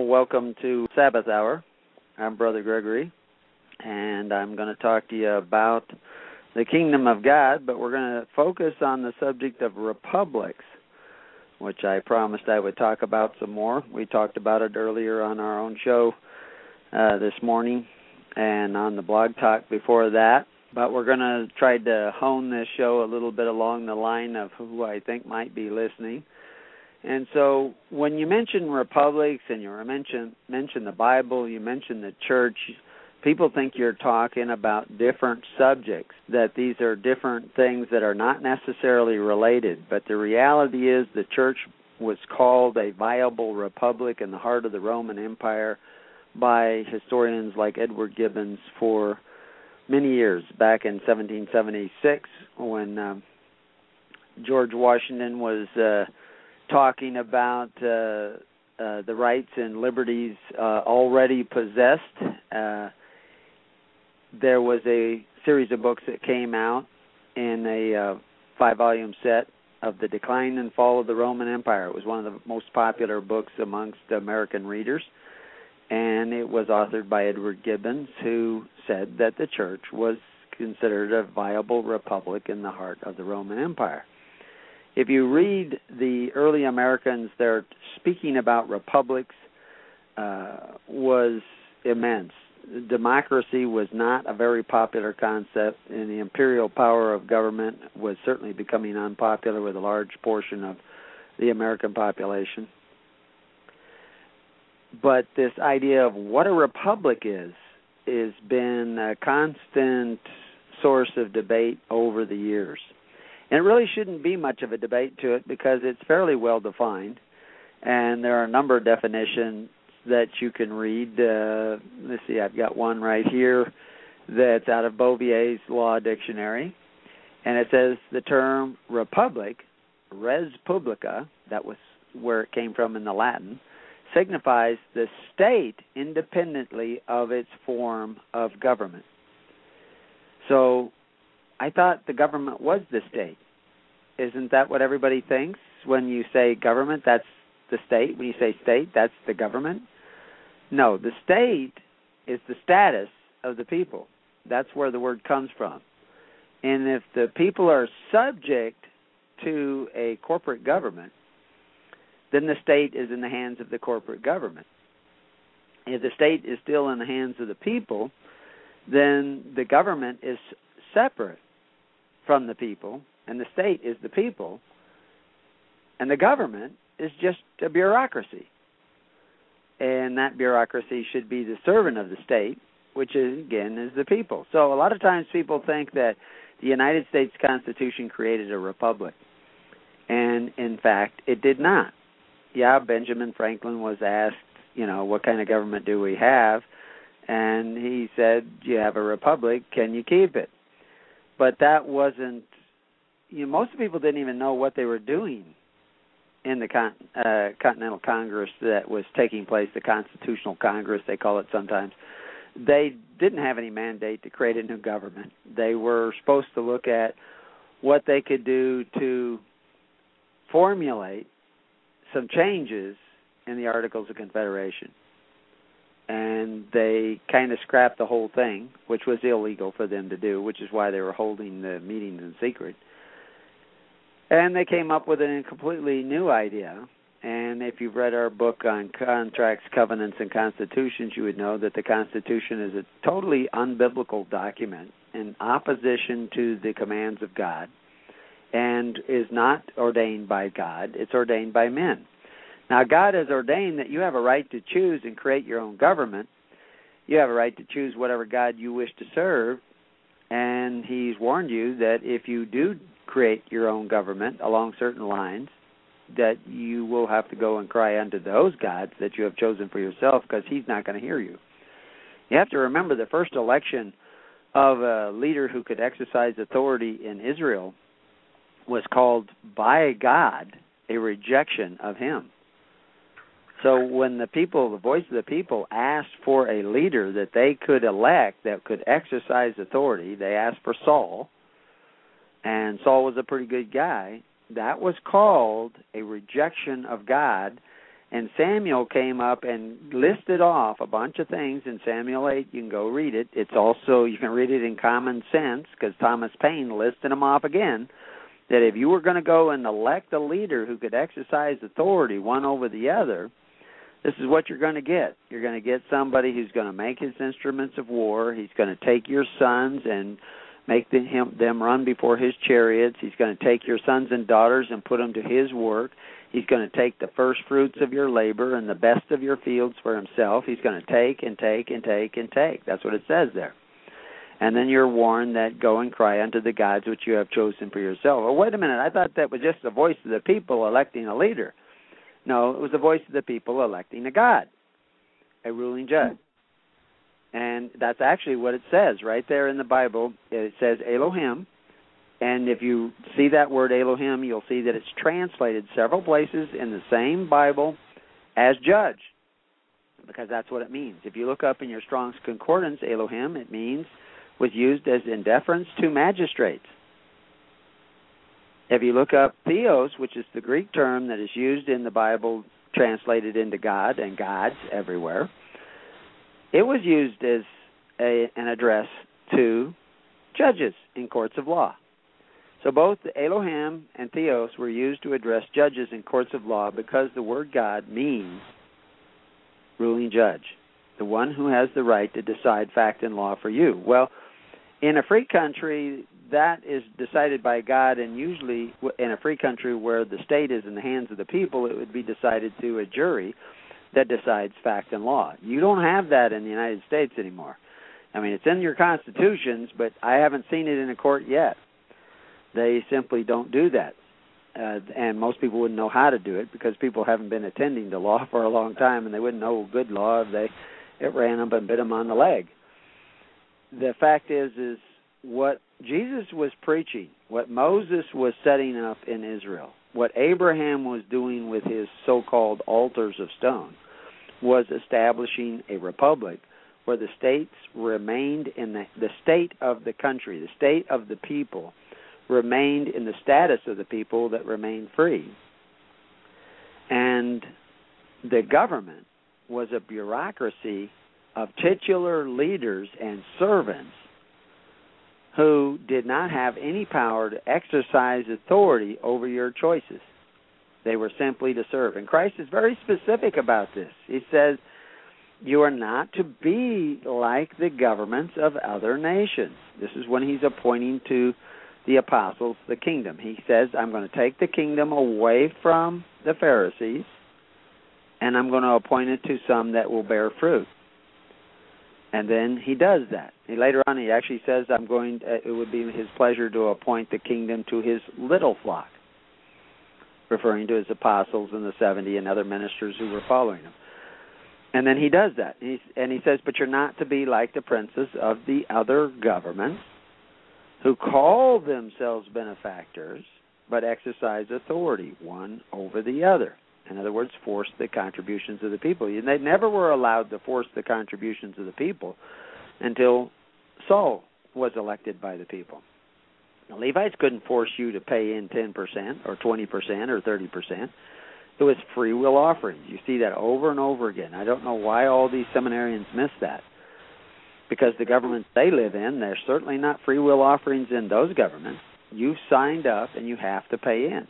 Well, welcome to Sabbath Hour. I'm Brother Gregory, and I'm going to talk to you about the kingdom of God, but we're going to focus on the subject of republics, which I promised I would talk about some more. We talked about it earlier on our own show this morning and on the blog talk before that, but we're going to try to hone this show a little bit along the line of who I think might be listening. And so when you mention republics and you mention the Bible, you mention the church, people think you're talking about different subjects, that these are different things that are not necessarily related. But the reality is the church was called a viable republic in the heart of the Roman Empire by historians like Edward Gibbons for many years, back in 1776 when George Washington was talking about the rights and liberties already possessed. There was a series of books that came out in a 5-volume set of The Decline and Fall of the Roman Empire. It was one of the most popular books amongst American readers, and it was authored by Edward Gibbons, who said that the church was considered a viable republic in the heart of the Roman Empire. If you read the early Americans, their speaking about republics was immense. Democracy was not a very popular concept, and the imperial power of government was certainly becoming unpopular with a large portion of the American population. But this idea of what a republic is has been a constant source of debate over the years. And it really shouldn't be much of a debate to it because it's fairly well defined, and there are a number of definitions that you can read. Let's see, I've got one right here that's out of Bovier's Law Dictionary, and it says the term republic, res publica, that was where it came from in the Latin, signifies the state independently of its form of government. So I thought the government was the state. Isn't that what everybody thinks? When you say government, that's the state. When you say state, that's the government. No, the state is the status of the people. That's where the word comes from. And if the people are subject to a corporate government, then the state is in the hands of the corporate government. If the state is still in the hands of the people, then the government is separate from the people, and the state is the people, and the government is just a bureaucracy. And that bureaucracy should be the servant of the state, which is, again, is the people. So a lot of times people think that the United States Constitution created a republic, and in fact, it did not. Yeah, Benjamin Franklin was asked, what kind of government do we have? And he said, you have a republic, can you keep it? But that wasn't, most people didn't even know what they were doing in the Continental Congress that was taking place, the Constitutional Congress, they call it sometimes. They didn't have any mandate to create a new government. They were supposed to look at what they could do to formulate some changes in the Articles of Confederation. And they kind of scrapped the whole thing, which was illegal for them to do, which is why they were holding the meetings in secret. And they came up with a completely new idea. And if you've read our book on contracts, covenants, and constitutions, you would know that the Constitution is a totally unbiblical document in opposition to the commands of God and is not ordained by God. It's ordained by men. Now, God has ordained that you have a right to choose and create your own government. You have a right to choose whatever God you wish to serve, and He's warned you that if you do create your own government along certain lines, that you will have to go and cry unto those gods that you have chosen for yourself because He's not going to hear you. You have to remember the first election of a leader who could exercise authority in Israel was called by God a rejection of Him. So when the people, the voice of the people, asked for a leader that they could elect that could exercise authority, they asked for Saul, and Saul was a pretty good guy. That was called a rejection of God, And Samuel came up and listed off a bunch of things in Samuel 8. You can go read it. It's also, you can read it in Common Sense, because Thomas Paine listed them off again, that if you were going to go and elect a leader who could exercise authority one over the other, this is what you're going to get. You're going to get somebody who's going to make his instruments of war. He's going to take your sons and make them run before his chariots. He's going to take your sons and daughters and put them to his work. He's going to take the first fruits of your labor and the best of your fields for himself. He's going to take and take and take and take. That's what it says there. And then you're warned that go and cry unto the gods which you have chosen for yourself. Well, wait a minute. I thought that was just the voice of the people electing a leader. No, it was the voice of the people electing a God, a ruling judge. And that's actually what it says right there in the Bible. It says Elohim. And if you see that word Elohim, you'll see that it's translated several places in the same Bible as judge, because that's what it means. If you look up in your Strong's Concordance, Elohim, it was used as in deference to magistrates. If you look up Theos, which is the Greek term that is used in the Bible, translated into God and gods everywhere, it was used as an address to judges in courts of law. So both Elohim and Theos were used to address judges in courts of law because the word God means ruling judge, the one who has the right to decide fact and law for you. Well, in a free country, that is decided by God, and usually in a free country where the state is in the hands of the people, it would be decided through a jury that decides fact and law. You don't have that in the United States anymore. I mean, it's in your constitutions, but I haven't seen it in a court yet. They simply don't do that. And most people wouldn't know how to do it because people haven't been attending to law for a long time, and they wouldn't know good law if it ran them and bit them on the leg. The fact is what Jesus was preaching, what Moses was setting up in Israel, what Abraham was doing with his so-called altars of stone, was establishing a republic where the states remained in the state of the country, the state of the people, remained in the status of the people that remained free. And the government was a bureaucracy of titular leaders and servants who did not have any power to exercise authority over your choices. They were simply to serve. And Christ is very specific about this. He says, you are not to be like the governments of other nations. This is when he's appointing to the apostles the kingdom. He says, I'm going to take the kingdom away from the Pharisees, and I'm going to appoint it to some that will bear fruit. And then he does that. Later on, he actually says, it would be his pleasure to appoint the kingdom to his little flock, referring to his apostles and the 70 and other ministers who were following him. And then he does that. And he says, but you're not to be like the princes of the other governments who call themselves benefactors but exercise authority one over the other. In other words, force the contributions of the people. They never were allowed to force the contributions of the people until Saul was elected by the people. The Levites couldn't force you to pay in 10% or 20% or 30%. It was free will offerings. You see that over and over again. I don't know why all these seminarians miss that. Because the governments they live in, there's certainly not free will offerings in those governments. You've signed up and you have to pay in.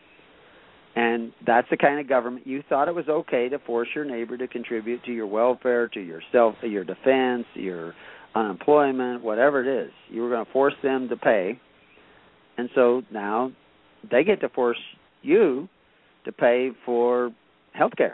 And that's the kind of government you thought it was okay to force your neighbor to contribute to your welfare, to your defense, your unemployment, whatever it is. You were going to force them to pay. And so now they get to force you to pay for health care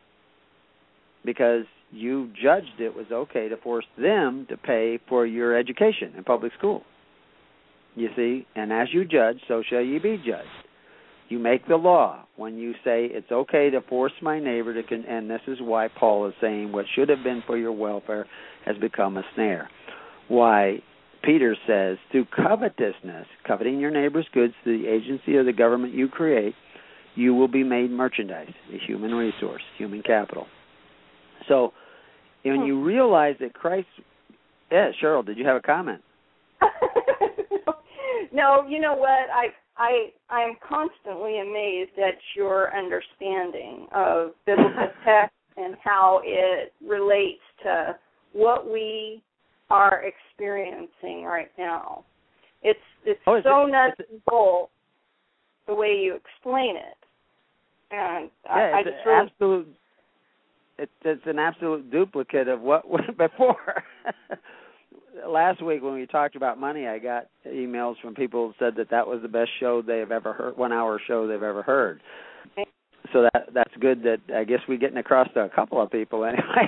because you judged it was okay to force them to pay for your education in public school. You see, and as you judge, so shall you be judged. You make the law when you say it's okay to force my neighbor to, and this is why Paul is saying what should have been for your welfare has become a snare. Why Peter says, through covetousness, coveting your neighbor's goods through the agency of the government you create, you will be made merchandise, a human resource, human capital. So when you realize that Christ... Yeah, Cheryl, did you have a comment? No, you know what? I'm constantly amazed at your understanding of biblical text and how it relates to what we are experiencing right now. It's so nuts and bolts the way you explain it, and I just really it's an absolute duplicate of what went before. Last week when we talked about money, I got emails from people who said that was the best show they have ever heard, 1 hour show they've ever heard. So that's good. That I guess we're getting across to a couple of people anyway.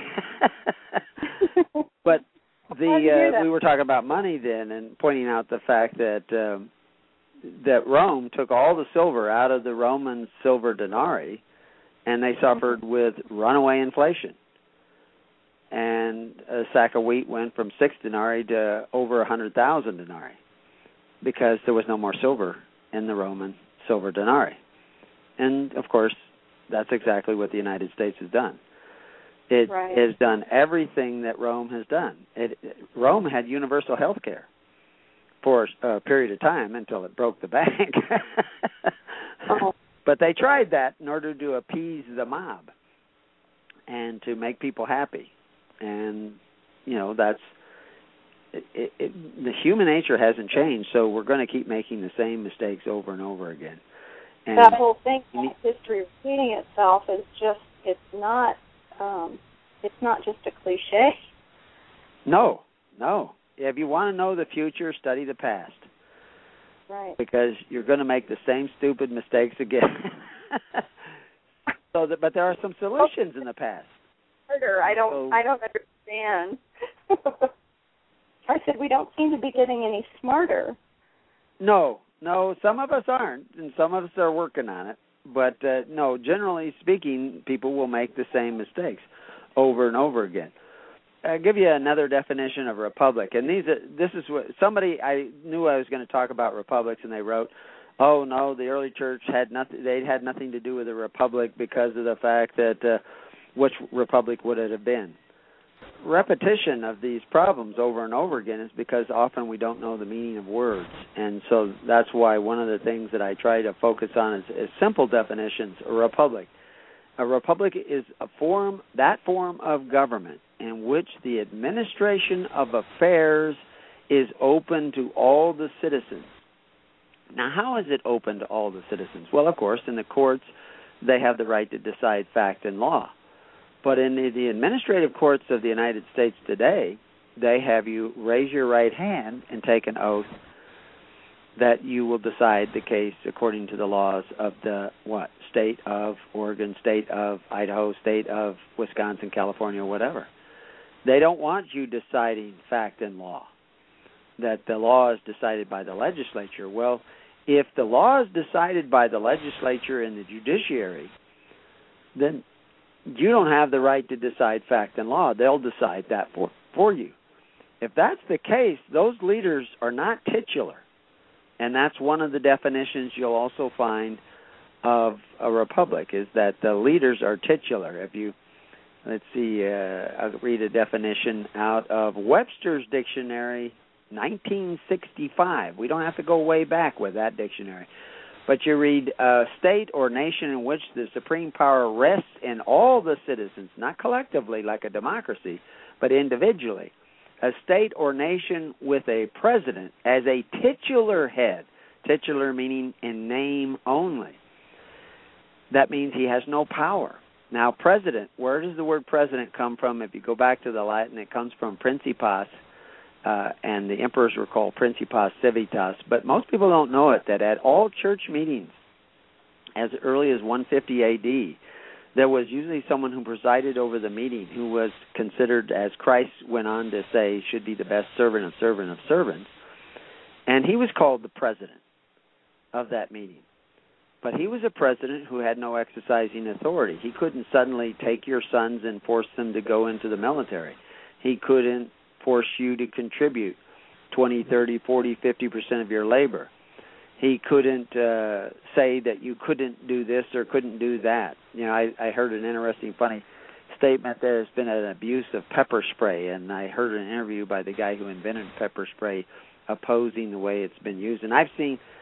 But we were talking about money then, and pointing out the fact that that Rome took all the silver out of the Roman silver denarii, and they suffered with runaway inflation. And a sack of wheat went from 6 denarii to over 100,000 denarii because there was no more silver in the Roman silver denarii. And, of course, that's exactly what the United States has done. It has done everything that Rome has done. Rome had universal health care for a period of time until it broke the bank. But they tried that in order to appease the mob and to make people happy. And, you know, that's the human nature hasn't changed, so we're going to keep making the same mistakes over and over again. And that whole thing about history repeating itself is just, it's not just a cliche. No. If you want to know the future, study the past. Right. Because you're going to make the same stupid mistakes again. But there are some solutions in the past. I don't understand. I said we don't seem to be getting any smarter. No, some of us aren't, and some of us are working on it. But no, generally speaking, people will make the same mistakes over and over again. I'll give you another definition of a republic, and this is what somebody I knew I was going to talk about republics, and they wrote, "Oh no, the early church had nothing. They had nothing to do with a republic because of the fact that which republic would it have been?" Repetition of these problems over and over again is because often we don't know the meaning of words, and so that's why one of the things that I try to focus on is simple definitions. A republic is a form of government in which the administration of affairs is open to all the citizens. Now, how is it open to all the citizens? Well, of course, in the courts, they have the right to decide fact and law. But in the administrative courts of the United States today, they have you raise your right hand and take an oath that you will decide the case according to the laws of the state of Oregon, state of Idaho, state of Wisconsin, California, whatever. They don't want you deciding fact and law, that the law is decided by the legislature. Well, if the law is decided by the legislature and the judiciary, then you don't have the right to decide fact and law. They'll decide that for you. If that's the case, those leaders are not titular. And that's one of the definitions you'll also find of a republic, is that the leaders are titular. If you, I'll read a definition out of Webster's Dictionary, 1965. We don't have to go way back with that dictionary. But you read a state or nation in which the supreme power rests in all the citizens, not collectively like a democracy, but individually. A state or nation with a president as a titular head, titular meaning in name only. That means he has no power. Now, president, where does the word president come from? If you go back to the Latin, it comes from principas, and the emperors were called principas civitas. But most people don't know it, that at all church meetings, as early as 150 A.D., there was usually someone who presided over the meeting who was considered, as Christ went on to say, should be the best servant of servants. And he was called the president of that meeting. But he was a president who had no exercising authority. He couldn't suddenly take your sons and force them to go into the military. He couldn't force you to contribute 20, 30, 40, 50% of your labor. He couldn't say that you couldn't do this or couldn't do that. You know, I heard an interesting, funny statement. There's been an abuse of pepper spray, and I heard an interview by the guy who invented pepper spray opposing the way it's been used. And I've seen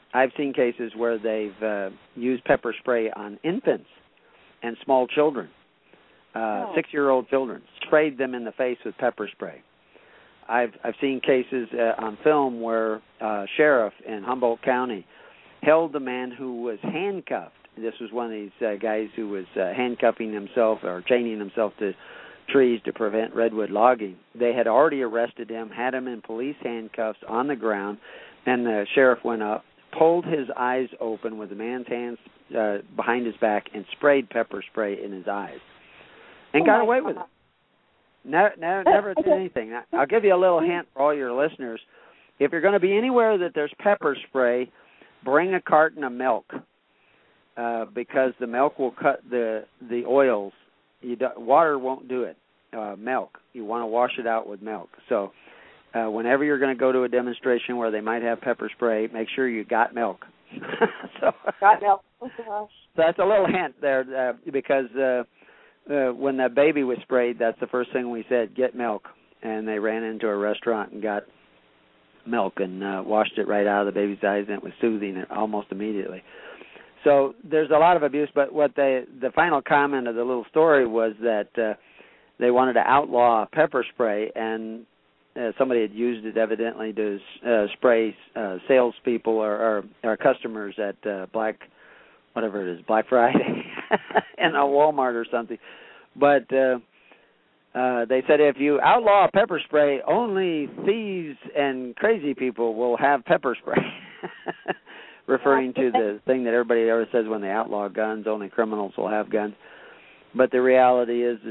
I've seen cases where they've used pepper spray on infants and small children, 6-year-old children, sprayed them in the face with pepper spray. I've seen cases on film where a sheriff in Humboldt County held the man who was handcuffed. This was one of these guys who was handcuffing himself or chaining himself to trees to prevent redwood logging. They had already arrested him, had him in police handcuffs on the ground, and the sheriff went up, pulled his eyes open with the man's hands behind his back, and sprayed pepper spray in his eyes, and got away with it. Never did anything. I'll give you a little hint for all your listeners. If you're going to be anywhere that there's pepper spray, bring a carton of milk because the milk will cut the oils. Water won't do it. Milk. You want to wash it out with milk. So whenever you're going to go to a demonstration where they might have pepper spray, make sure you got milk. Got milk. Oh, gosh. So that's a little hint there because when that baby was sprayed, that's the first thing we said, get milk. And they ran into a restaurant and got milk and washed it right out of the baby's eyes, and it was soothing it almost immediately. So there's a lot of abuse, but what the final comment of the little story was that they wanted to outlaw pepper spray, and somebody had used it evidently to spray salespeople or customers at Black Friday in a Walmart or something. But they said if you outlaw pepper spray, only thieves and crazy people will have pepper spray, referring to the thing that everybody always says when they outlaw guns, only criminals will have guns. But the reality is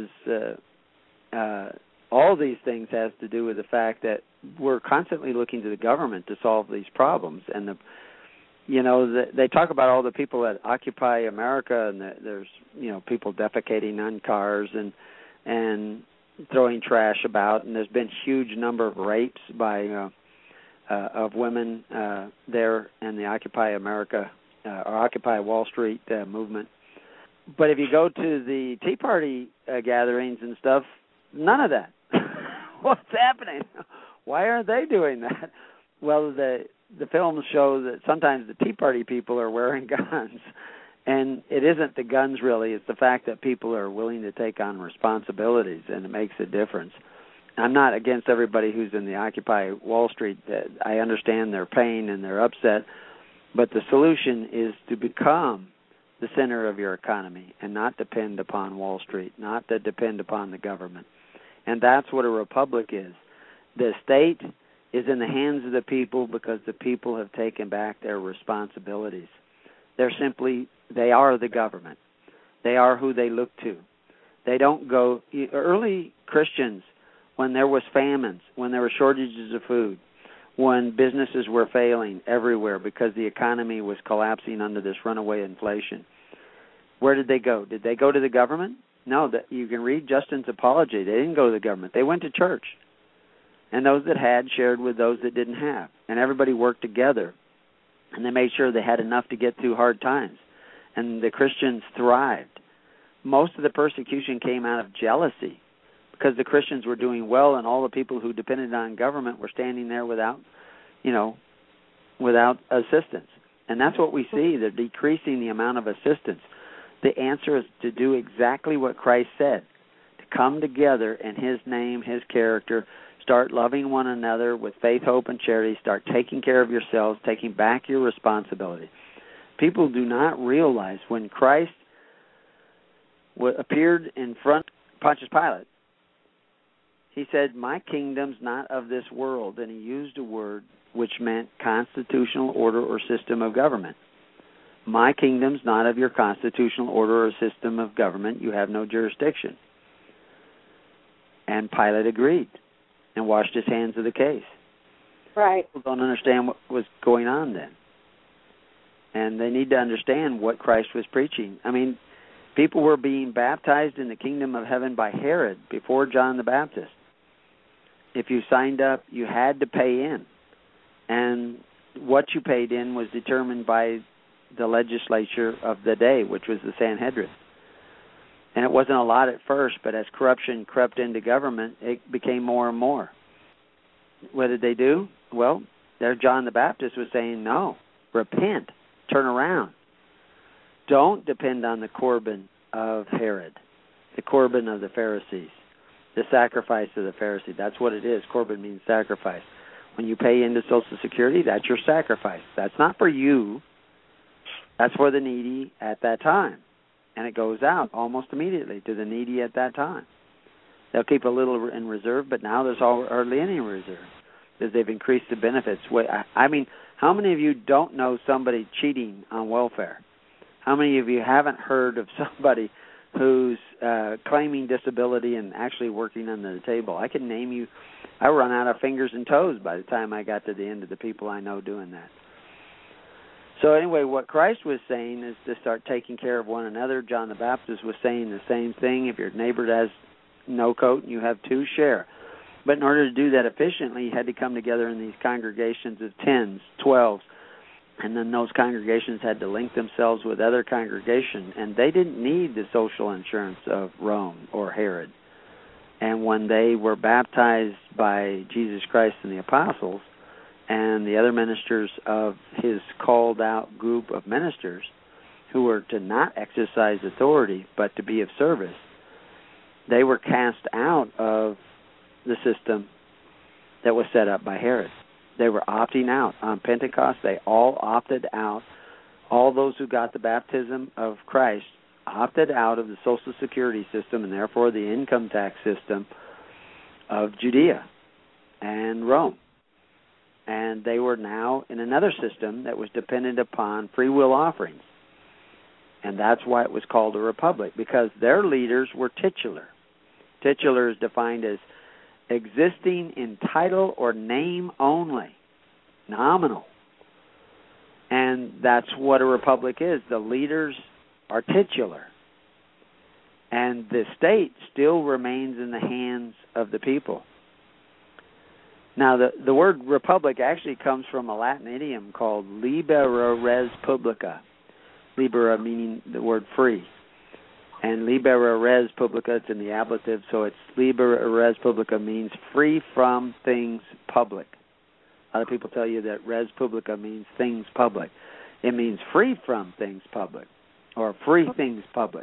all these things has to do with the fact that we're constantly looking to the government to solve these problems. And they talk about all the people that occupy America, and there's people defecating on cars and throwing trash about, and there's been a huge number of rapes by of women there in the Occupy America or Occupy Wall Street movement. But if you go to the Tea Party gatherings and stuff, none of that. What's happening? Why aren't they doing that? Well, the films show that sometimes the Tea Party people are wearing guns, and it isn't the guns really. It's the fact that people are willing to take on responsibilities, and it makes a difference. I'm not against everybody who's in the Occupy Wall Street. I understand their pain and their upset, but the solution is to become the center of your economy and not depend upon Wall Street, not to depend upon the government. And that's what a republic is. The state is in the hands of the people because the people have taken back their responsibilities. They are the government. They are who they look to. They don't go, early Christians, when there was famines, when there were shortages of food, when businesses were failing everywhere because the economy was collapsing under this runaway inflation, where did they go? Did they go to the government? No, you can read Justin's apology. They didn't go to the government. They went to church. And those that had shared with those that didn't have. And everybody worked together. And they made sure they had enough to get through hard times. And the Christians thrived. Most of the persecution came out of jealousy because the Christians were doing well and all the people who depended on government were standing there without assistance. And that's what we see. They're decreasing the amount of assistance. The answer is to do exactly what Christ said, to come together in His name, His character, start loving one another with faith, hope, and charity, start taking care of yourselves, taking back your responsibility. People do not realize when Christ appeared in front of Pontius Pilate, He said, my kingdom's not of this world, and He used a word which meant constitutional order or system of government. My kingdom's not of your constitutional order or system of government. You have no jurisdiction. And Pilate agreed and washed his hands of the case. Right. People don't understand what was going on then. And they need to understand what Christ was preaching. I mean, people were being baptized in the kingdom of heaven by Herod before John the Baptist. If you signed up, you had to pay in. And what you paid in was determined by the legislature of the day, which was the Sanhedrin. And it wasn't a lot at first, but as corruption crept into government, it became more and more. What did they do? Well, there John the Baptist was saying, no, Repent. Turn around. Don't depend on the Corban of Herod, the Corban of the Pharisees, the sacrifice of the Pharisee. That's what it is. Corban means sacrifice. When you pay into Social Security, that's your sacrifice. That's not for you. That's for the needy at that time. And it goes out almost immediately to the needy at that time. They'll keep a little in reserve, but now there's hardly any reserve because they've increased the benefits. I mean, how many of you don't know somebody cheating on welfare? How many of you haven't heard of somebody who's claiming disability and actually working under the table? I can name you. I run out of fingers and toes by the time I got to the end of the people I know doing that. So anyway, what Christ was saying is to start taking care of one another. John the Baptist was saying the same thing. If your neighbor has no coat and you have two, share. But in order to do that efficiently, you had to come together in these congregations of 10s, 12s, and then those congregations had to link themselves with other congregations, and they didn't need the social insurance of Rome or Herod. And when they were baptized by Jesus Christ and the apostles, and the other ministers of his called-out group of ministers who were to not exercise authority but to be of service, they were cast out of the system that was set up by Herod. They were opting out. On Pentecost, they all opted out. All those who got the baptism of Christ opted out of the Social Security system and therefore the income tax system of Judea and Rome. And they were now in another system that was dependent upon free will offerings. And that's why it was called a republic, because their leaders were titular. Titular is defined as existing in title or name only, nominal. And that's what a republic is. The leaders are titular. And the state still remains in the hands of the people. Now, the word republic actually comes from a Latin idiom called libera res publica. Libera meaning the word free. And libera res publica, it's in the ablative, so it's libera res publica means free from things public. A lot of people tell you that res publica means things public. It means free from things public, or free things public.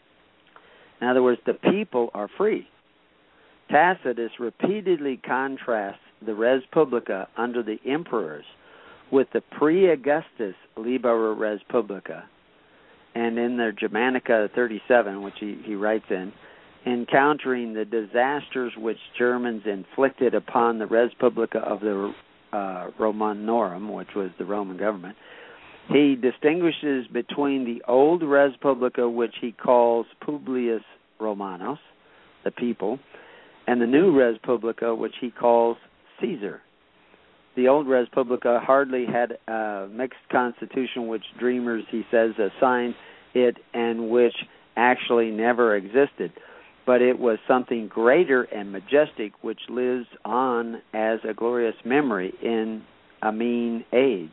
In other words, the people are free. Tacitus repeatedly contrasts the res publica under the emperors with the pre-Augustus libera res publica. And in their Germanica 37, which he writes in, encountering the disasters which Germans inflicted upon the res publica of the Romanorum, which was the Roman government, he distinguishes between the old res publica, which he calls Publius Romanus, the people, and the new res publica, which he calls Caesar. The old res publica hardly had a mixed constitution, which dreamers, he says, assigned it and which actually never existed. But it was something greater and majestic, which lives on as a glorious memory in a mean age.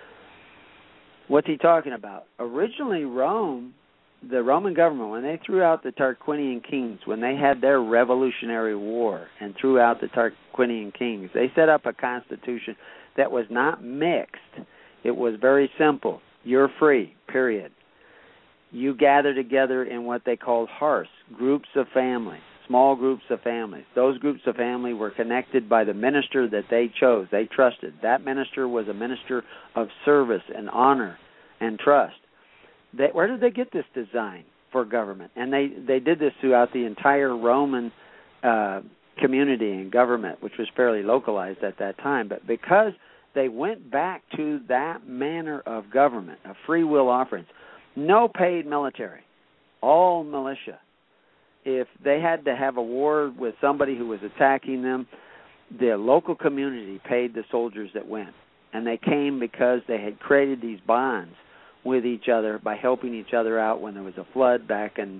What's he talking about? Originally, Rome, the Roman government, when they threw out the Tarquinian kings, when they had their revolutionary war and threw out the Tarquinian kings, they set up a constitution that was not mixed. It was very simple. You're free, period. You gather together in what they called hearths, groups of families, small groups of families. Those groups of family were connected by the minister that they chose, they trusted. That minister was a minister of service and honor and trust. Where did they get this design for government? And they did this throughout the entire Roman community and government, which was fairly localized at that time. But because they went back to that manner of government, of free will offerings, no paid military, all militia. If they had to have a war with somebody who was attacking them, the local community paid the soldiers that went. And they came because they had created these bonds with each other by helping each other out when there was a flood back in,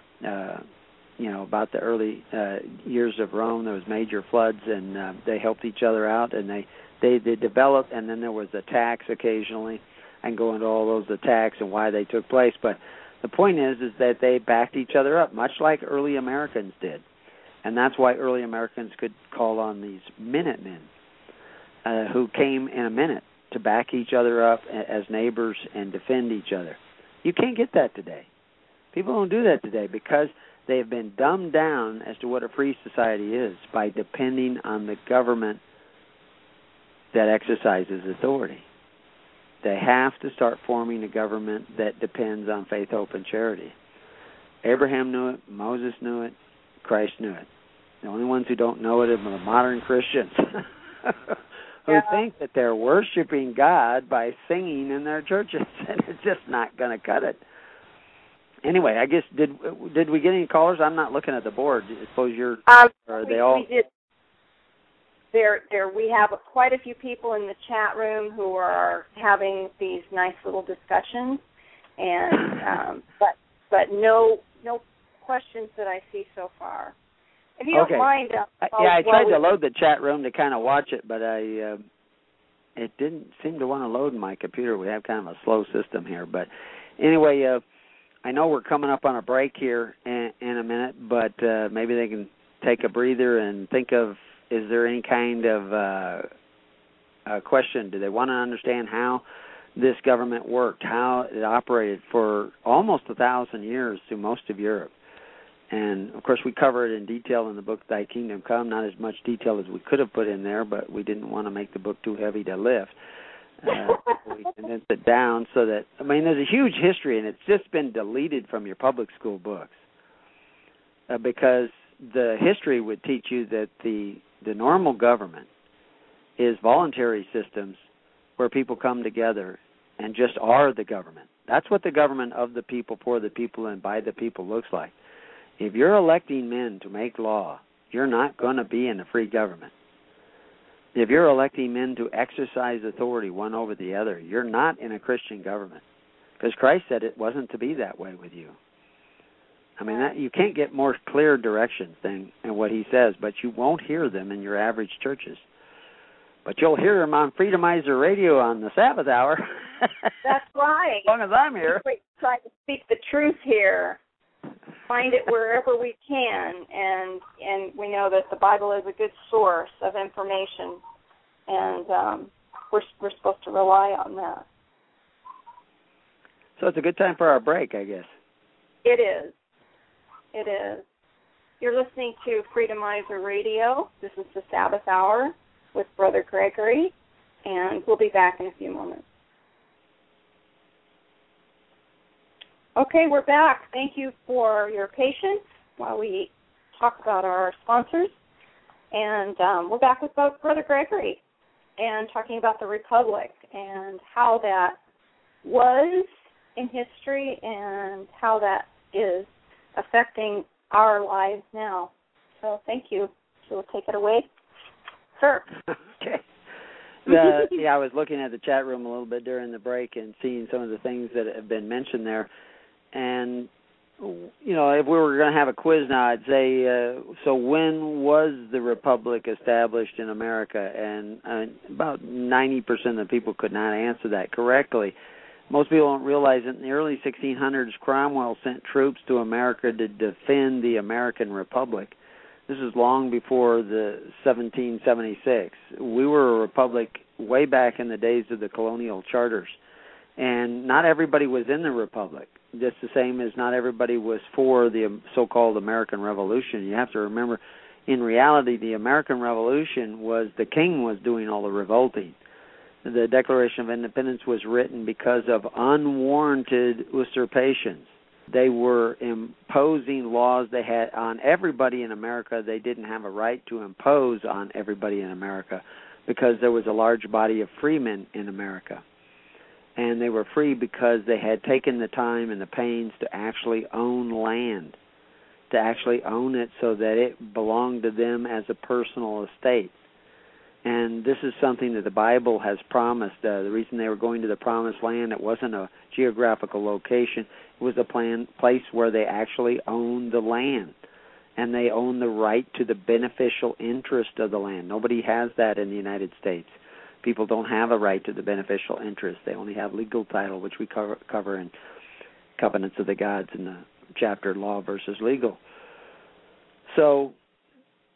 about the early years of Rome. There was major floods, and they helped each other out, and they developed, and then there was attacks occasionally. I can go into all those attacks and why they took place, but the point is that they backed each other up, much like early Americans did. And that's why early Americans could call on these Minutemen who came in a minute. to back each other up as neighbors and defend each other. You can't get that today. People don't do that today because they have been dumbed down as to what a free society is by depending on the government that exercises authority. They have to start forming a government that depends on faith, hope, and charity. Abraham knew it. Moses knew it. Christ knew it. The only ones who don't know it are the modern Christians who think that they're worshiping God by singing in their churches, and it's just not going to cut it. Anyway, I guess did we get any callers? I'm not looking at the board. I suppose you're. Are they all? We did. We have quite a few people in the chat room who are having these nice little discussions, and but no questions that I see so far. If you don't mind, I tried to load the chat room to kind of watch it, but it didn't seem to want to load in my computer. We have kind of a slow system here, but anyway, I know we're coming up on a break here in a minute, but maybe they can take a breather and think of, is there any kind of a question? Do they want to understand how this government worked, how it operated for almost 1,000 years through most of Europe? And, of course, we cover it in detail in the book, Thy Kingdom Come, not as much detail as we could have put in there, but we didn't want to make the book too heavy to lift. We condensed it down so that, I mean, there's a huge history, and it's just been deleted from your public school books because the history would teach you that the normal government is voluntary systems where people come together and just are the government. That's what the government of the people, for the people, and by the people looks like. If you're electing men to make law, you're not going to be in a free government. If you're electing men to exercise authority one over the other, you're not in a Christian government because Christ said it wasn't to be that way with you. I mean, you can't get more clear directions than what he says, but you won't hear them in your average churches. But you'll hear them on Freedomizer Radio on the Sabbath hour. That's right. As long as I'm here. We try to speak the truth here. Find it wherever we can, and we know that the Bible is a good source of information, and we're supposed to rely on that. So it's a good time for our break, I guess. It is. It is. You're listening to Freedomizer Radio. This is the Sabbath Hour with Brother Gregory, and we'll be back in a few moments. Okay, we're back. Thank you for your patience while we talk about our sponsors. And we're back with Brother Gregory and talking about the Republic and how that was in history and how that is affecting our lives now. So thank you. So we'll take it away. Sir. Okay. I was looking at the chat room a little bit during the break and seeing some of the things that have been mentioned there. And, you know, if we were going to have a quiz now, I'd say, so when was the Republic established in America? And about 90% of the people could not answer that correctly. Most people don't realize that in the early 1600s, Cromwell sent troops to America to defend the American Republic. This is long before the 1776. We were a republic way back in the days of the colonial charters. And not everybody was in the Republic, just the same as not everybody was for the so-called American Revolution. You have to remember, in reality, the American Revolution was the king was doing all the revolting. The Declaration of Independence was written because of unwarranted usurpations. They were imposing laws they had on everybody in America. They didn't have a right to impose on everybody in America because there was a large body of freemen in America. And they were free because they had taken the time and the pains to actually own land, to actually own it so that it belonged to them as a personal estate. And this is something that the Bible has promised. The reason they were going to the promised land, it wasn't a geographical location. It was a place where they actually owned the land. And they owned the right to the beneficial interest of the land. Nobody has that in the United States. People don't have a right to the beneficial interest. They only have legal title, which we cover in Covenants of the Gods in the chapter Law versus Legal. So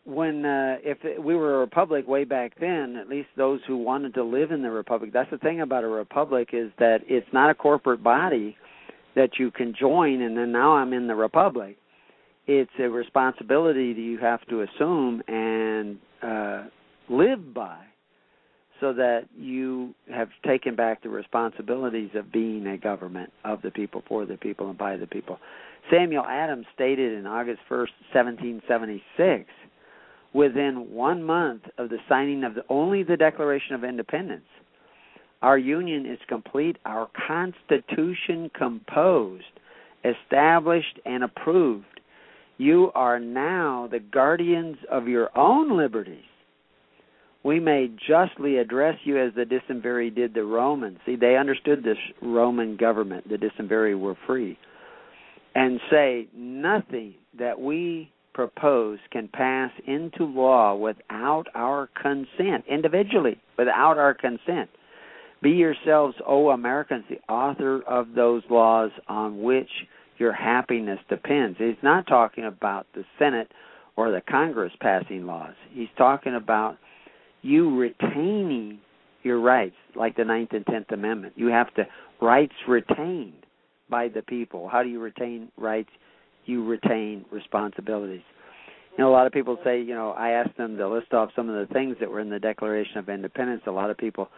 if we were a republic way back then, at least those who wanted to live in the republic, that's the thing about a republic, is that it's not a corporate body that you can join and then now I'm in the republic. It's a responsibility that you have to assume and live by, so that you have taken back the responsibilities of being a government of the people, for the people, and by the people. Samuel Adams stated in August 1st, 1776, within 1 month of the signing of only the Declaration of Independence, our Union is complete, our Constitution composed, established, and approved. You are now the guardians of your own liberties. We may justly address you as the Decemviri did the Romans. See, they understood this Roman government. The Decemviri were free. And say, nothing that we propose can pass into law without our consent, individually, without our consent. Be yourselves, O Americans, the author of those laws on which your happiness depends. He's not talking about the Senate or the Congress passing laws. He's talking about you retaining your rights, like the 9th and 10th Amendment. You have to, rights retained by the people. How do you retain rights? You retain responsibilities. You know, a lot of people say, I asked them to list off some of the things that were in the Declaration of Independence. A lot of people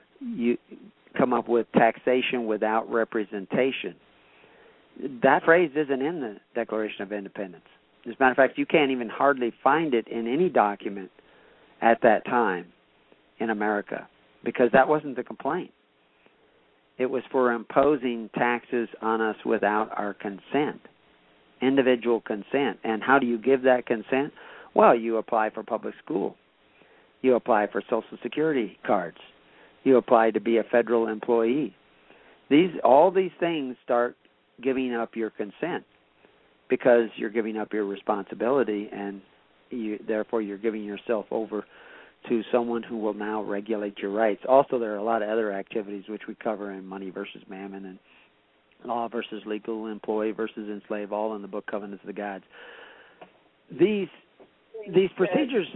come up with taxation without representation. That phrase isn't in the Declaration of Independence. As a matter of fact, you can't even hardly find it in any document at that time in America, because that wasn't the complaint. It was for imposing taxes on us without our consent, individual consent. And how do you give that consent? Well, you apply for public school. You apply for Social Security cards. You apply to be a federal employee. All these things start giving up your consent, because you're giving up your responsibility, and therefore you're giving yourself over to someone who will now regulate your rights. Also, there are a lot of other activities which we cover in Money versus Mammon and Law versus Legal, Employee versus Enslave, all in the book Covenants of the Gods. These procedures,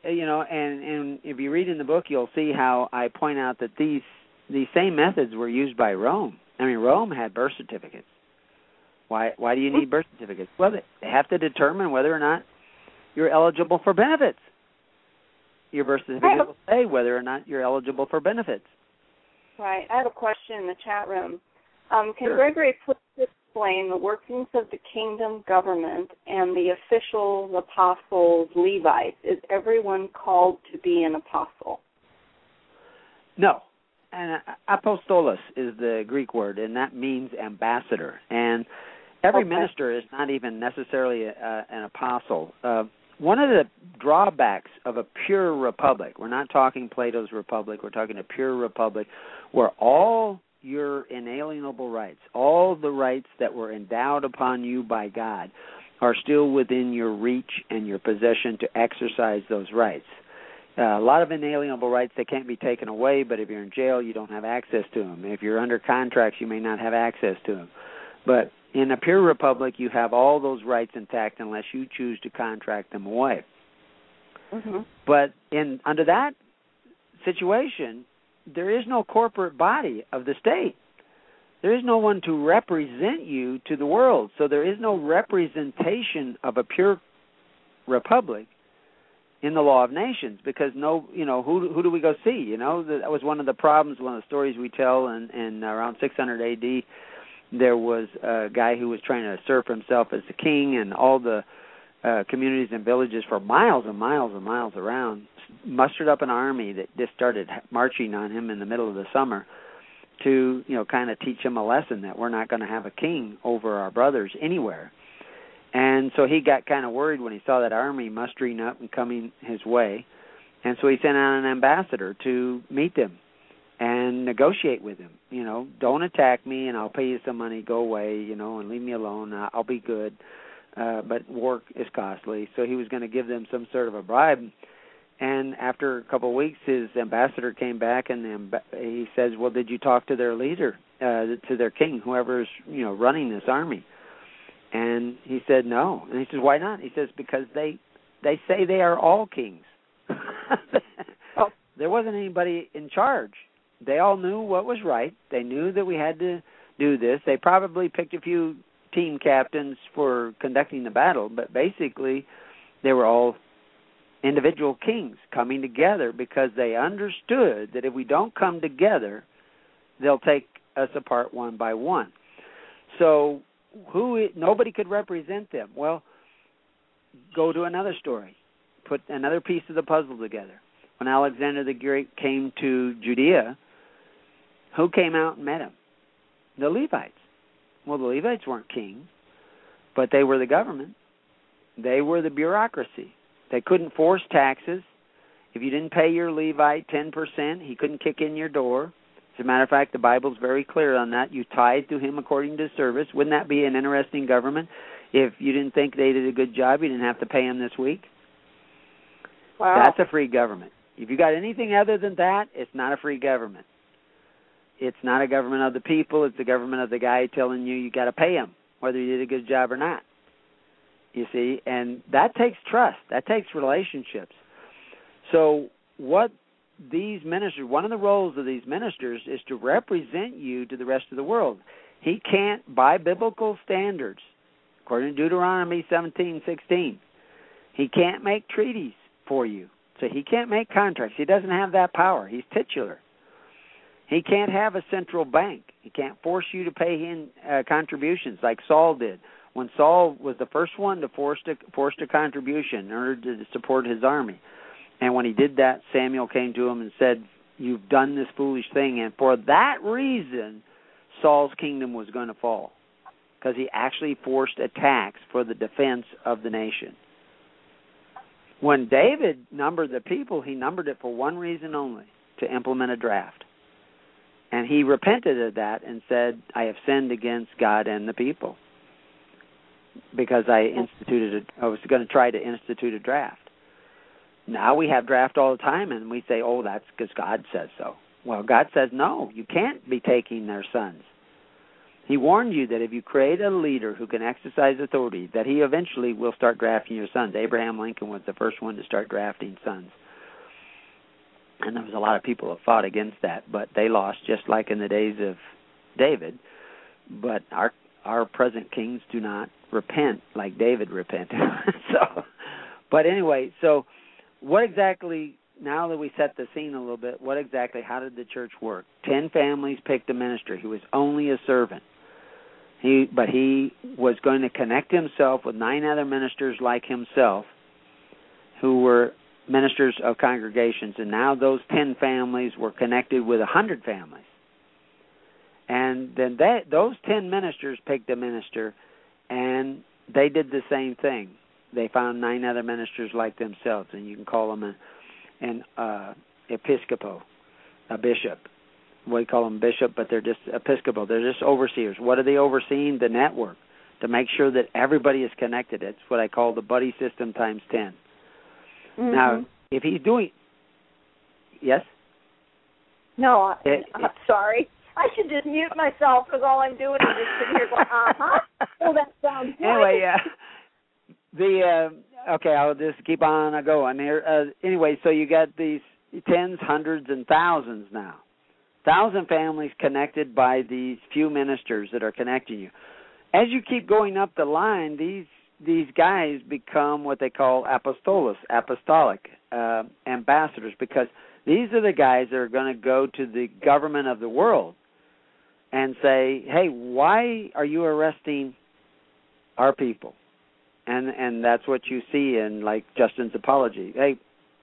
and if you read in the book, you'll see how I point out that these same methods were used by Rome. I mean, Rome had birth certificates. Why do you need birth certificates? Well, they have to determine whether or not you're eligible for benefits. Your birth certificate will say whether or not you're eligible for benefits. Right. I have a question in the chat room. Can Sure. Gregory please explain the workings of the kingdom government and the officials, apostles, Levites? Is everyone called to be an apostle? No. And apostolos is the Greek word, and that means ambassador. And every minister is not even necessarily an apostle. One of the drawbacks of a pure republic, we're not talking Plato's republic, we're talking a pure republic, where all your inalienable rights, all the rights that were endowed upon you by God, are still within your reach and your possession to exercise those rights. A lot of inalienable rights, they can't be taken away, but if you're in jail, you don't have access to them. If you're under contracts, you may not have access to them. But in a pure republic, you have all those rights intact unless you choose to contract them away. Mm-hmm. But under that situation, there is no corporate body of the state. There is no one to represent you to the world. So there is no representation of a pure republic in the law of nations, because who do we go see? That was one of the problems, one of the stories we tell in around 600 A.D., there was a guy who was trying to assert himself as the king, and all the communities and villages for miles and miles and miles around mustered up an army that just started marching on him in the middle of the summer to, kind of teach him a lesson that we're not going to have a king over our brothers anywhere. And so he got kind of worried when he saw that army mustering up and coming his way, and so he sent out an ambassador to meet them and negotiate with him. Don't attack me, and I'll pay you some money. Go away, and leave me alone. I'll be good. But war is costly. So he was going to give them some sort of a bribe. And after a couple of weeks, his ambassador came back, and he says, well, did you talk to their leader, to their king, whoever's, running this army? And he said, no. And he says, why not? He says, because they They say they are all kings. Oh. There wasn't anybody in charge. They all knew what was right. They knew that we had to do this. They probably picked a few team captains for conducting the battle, but basically they were all individual kings coming together because they understood that if we don't come together, they'll take us apart one by one. So nobody could represent them. Well, go to another story. Put another piece of the puzzle together. When Alexander the Great came to Judea, who came out and met him? The Levites. Well, the Levites weren't kings, but they were the government. They were the bureaucracy. They couldn't force taxes. If you didn't pay your Levite 10%, he couldn't kick in your door. As a matter of fact, the Bible's very clear on that. You tithe to him according to service. Wouldn't that be an interesting government? If you didn't think they did a good job, you didn't have to pay him this week. Wow. That's a free government. If you got anything other than that, it's not a free government. It's not a government of the people. It's the government of the guy telling you got to pay him, whether you did a good job or not. You see, and that takes trust. That takes relationships. So what these ministers, one of the roles of these ministers is to represent you to the rest of the world. He can't, by biblical standards, according to Deuteronomy 17:16, he can't make treaties for you. So he can't make contracts. He doesn't have that power. He's titular. He can't have a central bank. He can't force you to pay in contributions like Saul did. When Saul was the first one to force a contribution in order to support his army. And when he did that, Samuel came to him and said, "You've done this foolish thing." And for that reason, Saul's kingdom was going to fall, because he actually forced a tax for the defense of the nation. When David numbered the people, he numbered it for one reason only, to implement a draft. And he repented of that and said, "I have sinned against God and the people, because I was going to try to institute a draft." Now we have draft all the time, and we say, "Oh, that's because God says so." Well, God says, no, you can't be taking their sons. He warned you that if you create a leader who can exercise authority, that he eventually will start drafting your sons. Abraham Lincoln was the first one to start drafting sons. And there was a lot of people that fought against that, but they lost, just like in the days of David. But our present kings do not repent like David repented. But anyway, so what exactly, now that we set the scene a little bit, how did the church work? 10 families picked a minister. He was only a servant. But he was going to connect himself with 9 other ministers like himself who were ministers of congregations. And now those 10 families were connected with 100 families. And then those 10 ministers picked a minister, and they did the same thing. They found 9 other ministers like themselves, and you can call them an episcopo, a bishop. We call them bishop, but they're just episcopal. They're just overseers. What are they overseeing? The network, to make sure that everybody is connected. It's what I call the buddy system times 10. Mm-hmm. Now, if he's doing... Yes? No, I'm sorry. I should just mute myself, because all I'm doing is just sitting here going, uh-huh. Well, that sounds good. Anyway, okay, I'll just keep on going here. Anyway, so you got these tens, hundreds, and thousands now. 1,000 families connected by these few ministers that are connecting you. As you keep going up the line, these guys become what they call apostolic ambassadors, because these are the guys that are going to go to the government of the world and say, "Hey, why are you arresting our people?" And that's what you see in, like, Justin's apology. Hey,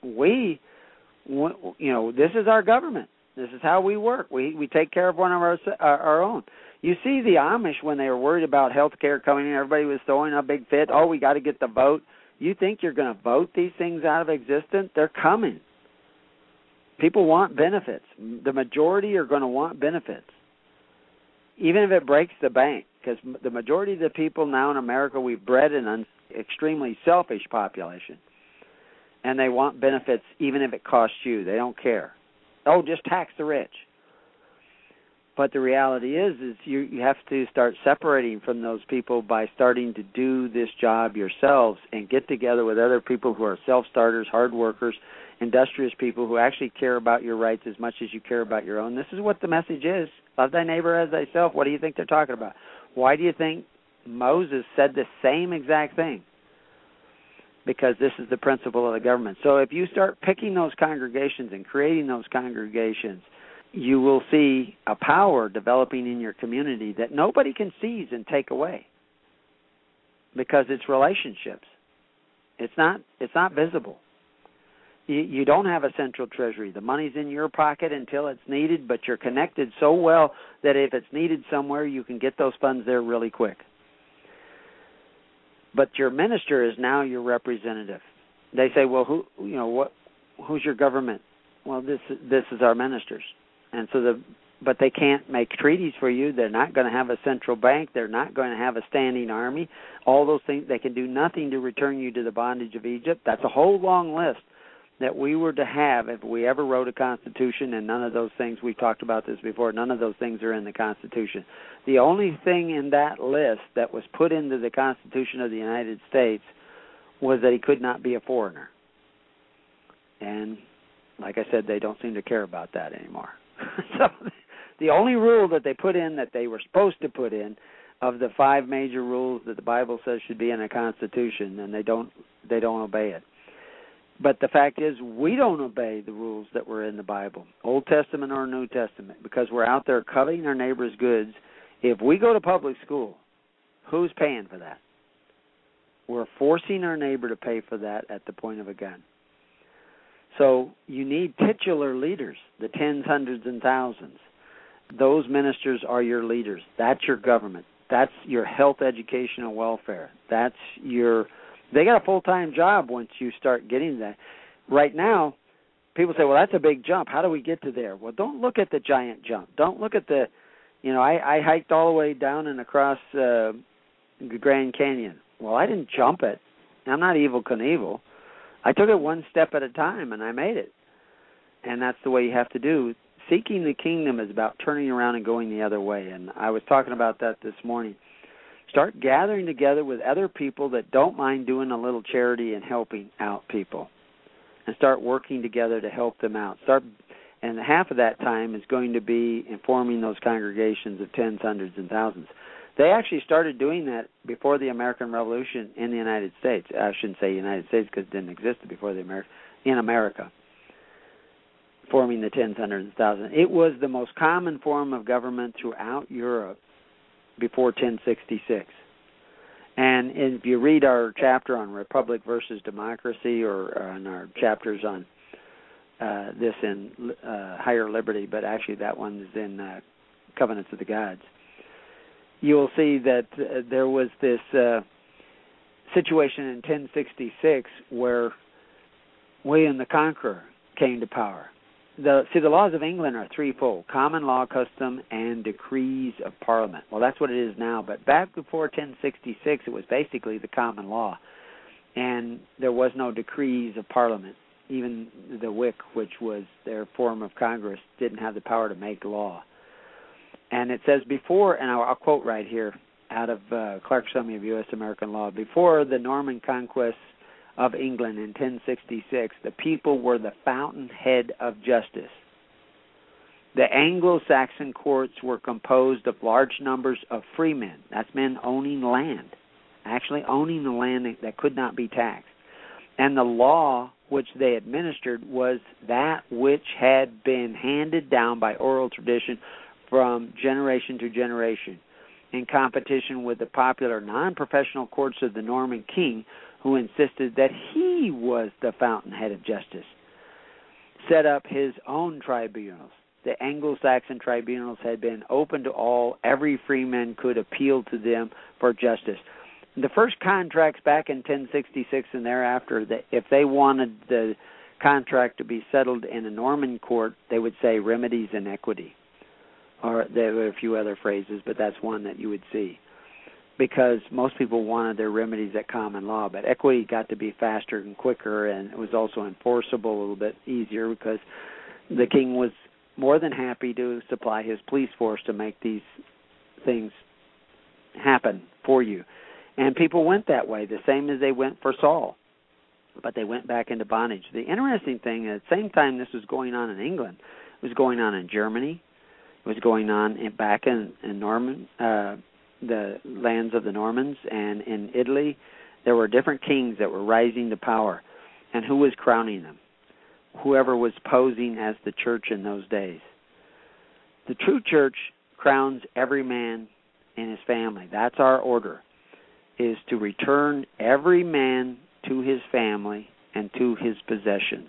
this is our government. This is how we work. We take care of one of our own. You see the Amish, when they were worried about health care coming in, everybody was throwing a big fit. Oh, we got to get the vote. You think you're going to vote these things out of existence? They're coming. People want benefits. The majority are going to want benefits, even if it breaks the bank, because the majority of the people now in America, we've bred an extremely selfish population, and they want benefits even if it costs you. They don't care. Oh, just tax the rich. But the reality is you have to start separating from those people by starting to do this job yourselves and get together with other people who are self-starters, hard workers, industrious people who actually care about your rights as much as you care about your own. This is what the message is. Love thy neighbor as thyself. What do you think they're talking about? Why do you think Moses said the same exact thing? Because this is the principle of the government. So if you start picking those congregations and creating those congregations, you will see a power developing in your community that nobody can seize and take away, because it's relationships. It's not visible. You don't have a central treasury. The money's in your pocket until it's needed, but you're connected so well that if it's needed somewhere, you can get those funds there really quick. But your minister is now your representative. They say, well, who's your government? Well, this is our ministers. And so but they can't make treaties for you. They're not going to have a central bank. They're not going to have a standing army. All those things, they can do nothing to return you to the bondage of Egypt. That's a whole long list that we were to have if we ever wrote a constitution, and none of those things, we've talked about this before, none of those things are in the Constitution. The only thing in that list that was put into the Constitution of the United States was that he could not be a foreigner. And like I said, they don't seem to care about that anymore. So the only rule that they put in that they were supposed to put in of the 5 major rules that the Bible says should be in a constitution, and they don't obey it. But the fact is, we don't obey the rules that were in the Bible, Old Testament or New Testament, because we're out there coveting our neighbor's goods. If we go to public school, who's paying for that? We're forcing our neighbor to pay for that at the point of a gun. So you need titular leaders, the tens, hundreds, and thousands. Those ministers are your leaders. That's your government. That's your health, education, and welfare. They got a full-time job once you start getting that. Right now, people say, well, that's a big jump. How do we get to there? Well, don't look at the giant jump. Don't look at I hiked all the way down and across the Grand Canyon. Well, I didn't jump it. I'm not Evel Knievel. I took it one step at a time, and I made it. And that's the way you have to do. Seeking the kingdom is about turning around and going the other way. And I was talking about that this morning. Start gathering together with other people that don't mind doing a little charity and helping out people. And start working together to help them out. And half of that time is going to be informing those congregations of tens, hundreds, and thousands. They actually started doing that before the American Revolution in the United States. I shouldn't say United States because it didn't exist before in America, forming the tens, hundreds, and thousands. It was the most common form of government throughout Europe before 1066. And if you read our chapter on Republic versus Democracy, or on our chapters on this in Higher Liberty, but actually that one is in Covenants of the Gods, you will see that there was this situation in 1066 where William the Conqueror came to power. The laws of England are threefold: common law, custom, and decrees of Parliament. Well, that's what it is now, but back before 1066, it was basically the common law, and there was no decrees of Parliament. Even the Wick, which was their form of Congress, didn't have the power to make law. And it says before, and I'll quote right here out of Clark's Summary of U.S. American Law, before the Norman conquest of England in 1066, the people were the fountainhead of justice. The Anglo-Saxon courts were composed of large numbers of freemen. That's men owning land, actually owning the land that could not be taxed. And the law which they administered was that which had been handed down by oral tradition from generation to generation, in competition with the popular non-professional courts of the Norman king, who insisted that he was the fountainhead of justice, set up his own tribunals. The Anglo-Saxon tribunals had been open to all. Every freeman could appeal to them for justice. The first contracts back in 1066 and thereafter, if they wanted the contract to be settled in a Norman court, they would say remedies and equity. Or there were a few other phrases, but that's one that you would see. Because most people wanted their remedies at common law, but equity got to be faster and quicker, and it was also enforceable a little bit easier because the king was more than happy to supply his police force to make these things happen for you. And people went that way, the same as they went for Saul. But they went back into bondage. The interesting thing, at the same time this was going on in England, it was going on in Germany. It was going on back in Norman, the lands of the Normans, and in Italy. There were different kings that were rising to power. And who was crowning them? Whoever was posing as the church in those days. The true church crowns every man in his family. That's our order, is to return every man to his family and to his possessions.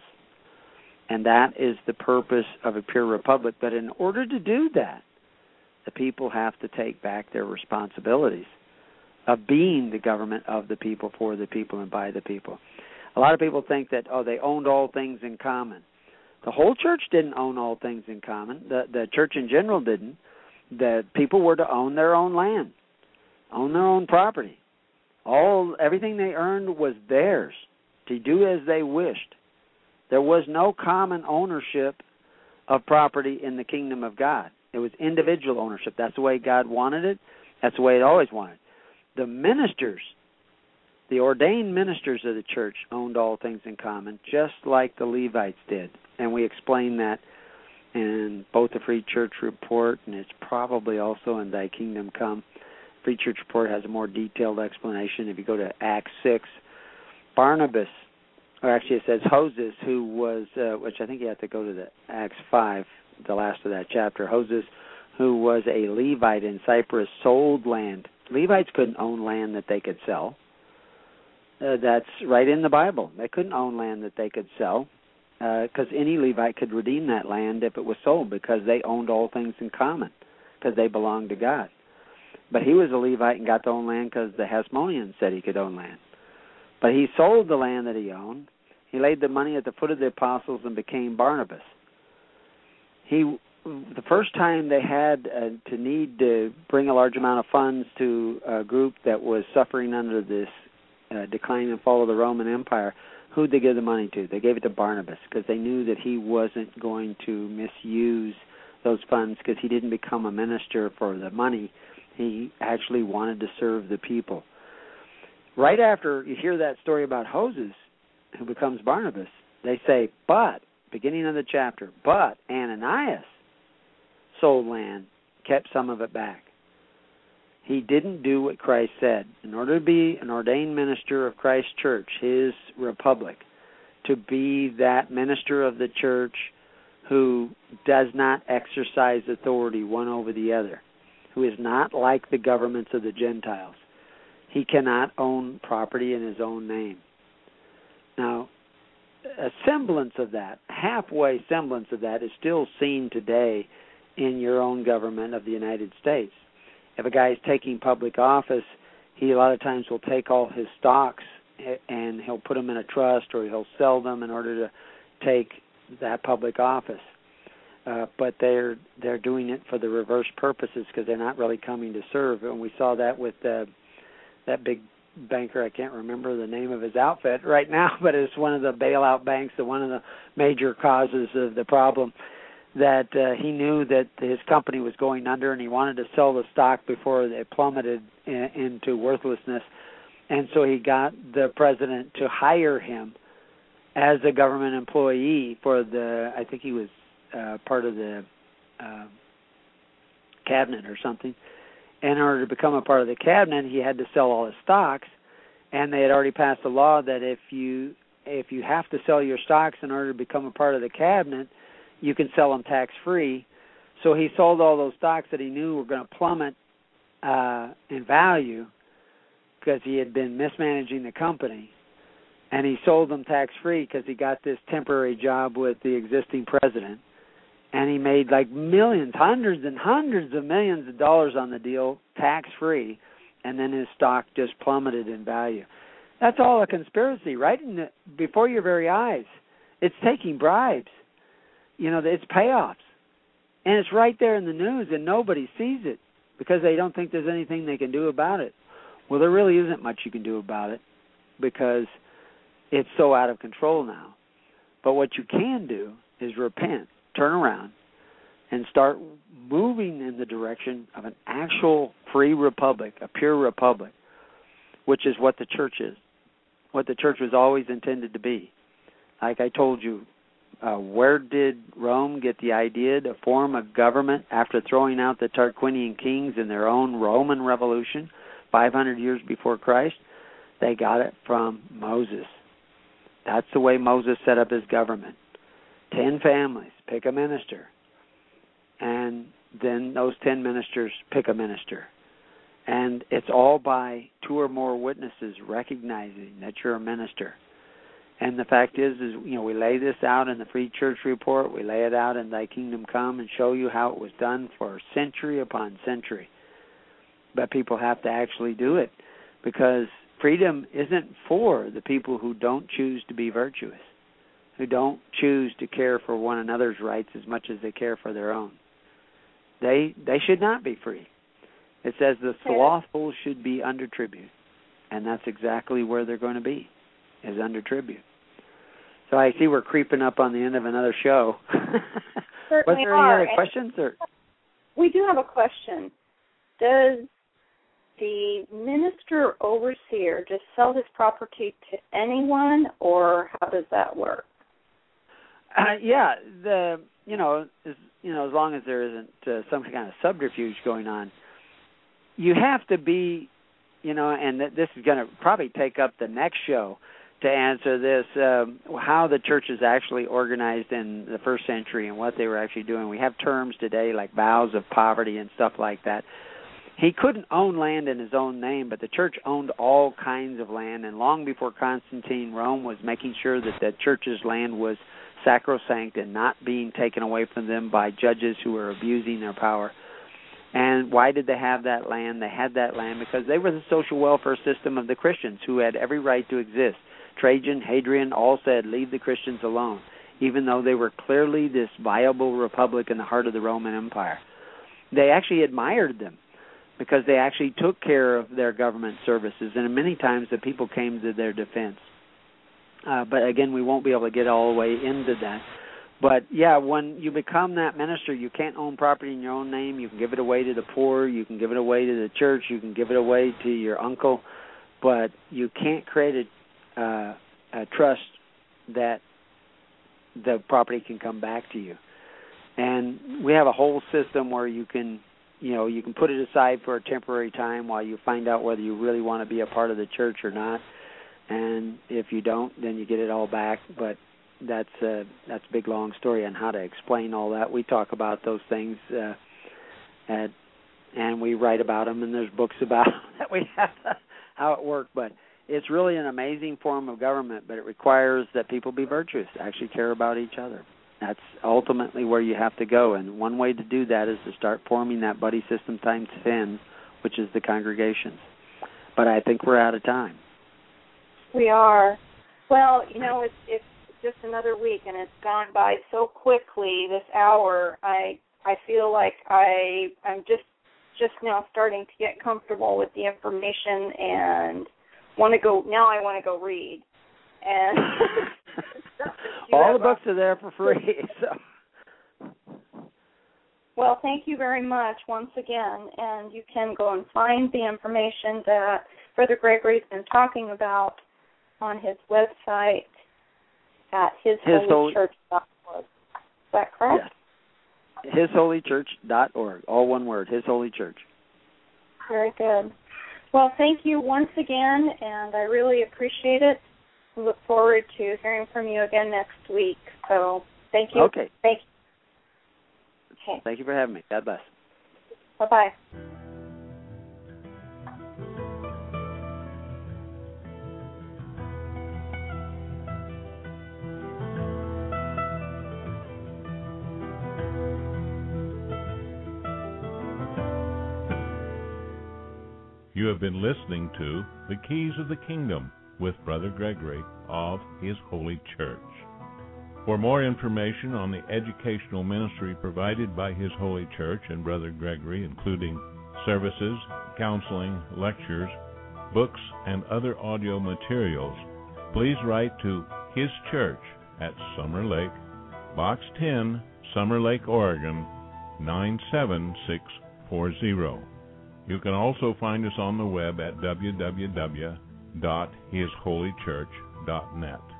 And that is the purpose of a pure republic. But in order to do that, the people have to take back their responsibilities of being the government of the people, for the people, and by the people. A lot of people think that, they owned all things in common. The whole church didn't own all things in common. The church in general didn't. The people were to own their own land, own their own property. Everything they earned was theirs to do as they wished. There was no common ownership of property in the kingdom of God. It was individual ownership. That's the way God wanted it. That's the way it always wanted. The ministers, the ordained ministers of the church, owned all things in common, just like the Levites did. And we explain that in both the Free Church Report, and it's probably also in Thy Kingdom Come. Free Church Report has a more detailed explanation. If you go to Acts 6, Barnabas, or actually it says Hoses, who was, which I think you have to go to the Acts 5, the last of that chapter. Hoses, who was a Levite in Cyprus, sold land. Levites couldn't own land that they could sell. That's right in the Bible. They couldn't own land that they could sell because any Levite could redeem that land if it was sold, because they owned all things in common, because they belonged to God. But he was a Levite and got to own land because the Hasmoneans said he could own land. But he sold the land that he owned. He laid the money at the foot of the apostles and became Barnabas. The first time they had to need to bring a large amount of funds to a group that was suffering under this decline and fall of the Roman Empire, who'd they give the money to? They gave it to Barnabas, because they knew that he wasn't going to misuse those funds, because he didn't become a minister for the money. He actually wanted to serve the people. Right after you hear that story about Hoses, who becomes Barnabas, they say, but, beginning of the chapter, but Ananias sold land, kept some of it back. He didn't do what Christ said. In order to be an ordained minister of Christ's church, his republic, to be that minister of the church who does not exercise authority one over the other, who is not like the governments of the Gentiles, he cannot own property in his own name. Now, a semblance of that, halfway semblance of that, is still seen today in your own government of the United States. If a guy is taking public office, he a lot of times will take all his stocks and he'll put them in a trust, or he'll sell them in order to take that public office. But they're doing it for the reverse purposes, because they're not really coming to serve. And we saw that with that big banker. I can't remember the name of his outfit right now, but it's one of the bailout banks, one of the major causes of the problem, that he knew that his company was going under, and he wanted to sell the stock before it plummeted into worthlessness. And so he got the president to hire him as a government employee for I think he was part of the cabinet or something. And in order to become a part of the cabinet, he had to sell all his stocks, and they had already passed a law that if you have to sell your stocks in order to become a part of the cabinet, you can sell them tax-free. So he sold all those stocks that he knew were going to plummet in value, because he had been mismanaging the company, and he sold them tax-free because he got this temporary job with the existing president, and he made like millions, hundreds and hundreds of millions of dollars on the deal tax-free, and then his stock just plummeted in value. That's all a conspiracy, right before your very eyes. It's taking bribes. It's payoffs. And it's right there in the news, and nobody sees it because they don't think there's anything they can do about it. Well, there really isn't much you can do about it, because it's so out of control now. But what you can do is repent, turn around, and start moving in the direction of an actual free republic, a pure republic, which is what the church is, what the church was always intended to be. Like I told you, where did Rome get the idea to form a government after throwing out the Tarquinian kings in their own Roman Revolution 500 years before Christ? They got it from Moses. That's the way Moses set up his government. 10 families, pick a minister. And then those 10 ministers pick a minister. And it's all by 2 or more witnesses recognizing that you're a minister. And the fact is, we lay this out in the Free Church Report. We lay it out in Thy Kingdom Come and show you how it was done for century upon century. But people have to actually do it, because freedom isn't for the people who don't choose to be virtuous, who don't choose to care for one another's rights as much as they care for their own. They should not be free. It says the slothful should be under tribute, and that's exactly where they're going to be, is under tribute. So I see we're creeping up on the end of another show. Was there any other questions? Or? We do have a question. Does the minister overseer just sell his property to anyone, or how does that work? Yeah, as long as there isn't some kind of subterfuge going on, you have to be, and this is going to probably take up the next show to answer this, how the church is actually organized in the first century and what they were actually doing. We have terms today like vows of poverty and stuff like that. He couldn't own land in his own name, but the church owned all kinds of land, and long before Constantine, Rome was making sure that the church's land was sacrosanct and not being taken away from them by judges who were abusing their power. And why did they have that land? They had that land because they were the social welfare system of the Christians who had every right to exist. Trajan, Hadrian all said, leave the Christians alone, even though they were clearly this viable republic in the heart of the Roman Empire. They actually admired them because they actually took care of their government services, and many times the people came to their defense. But again, we won't be able to get all the way into that. But yeah, when you become that minister, you can't own property in your own name. You can give it away to the poor. You can give it away to the church. You can give it away to your uncle. But you can't create a trust that the property can come back to you. And we have a whole system where you can put it aside for a temporary time while you find out whether you really want to be a part of the church or not. And if you don't, then you get it all back. But that's a big, long story on how to explain all that. We talk about those things, and we write about them, and there's books about that we have how it worked. But it's really an amazing form of government, but it requires that people be virtuous, actually care about each other. That's ultimately where you have to go, and one way to do that is to start forming that buddy system times 10, which is the congregations. But I think we're out of time. We are. Well, it's just another week, and it's gone by so quickly this hour. I feel like I'm just now starting to get comfortable with the information and I want to go read. And all the books are there for free. So. Well, thank you very much once again, and you can go and find the information that Brother Gregory's been talking about on his website at hisholychurch.org. Is that correct? Yes. hisholychurch.org, all one word, His Holy Church. Very good. Well, thank you once again, and I really appreciate it. We look forward to hearing from you again next week. So thank you. Okay. Thank you. Okay. Thank you for having me. God bless. Bye-bye. You have been listening to The Keys of the Kingdom with Brother Gregory of His Holy Church. For more information on the educational ministry provided by His Holy Church and Brother Gregory, including services, counseling, lectures, books, and other audio materials, please write to His Church at Summer Lake, Box 10, Summer Lake, Oregon, 97640. You can also find us on the web at www.hisholychurch.net.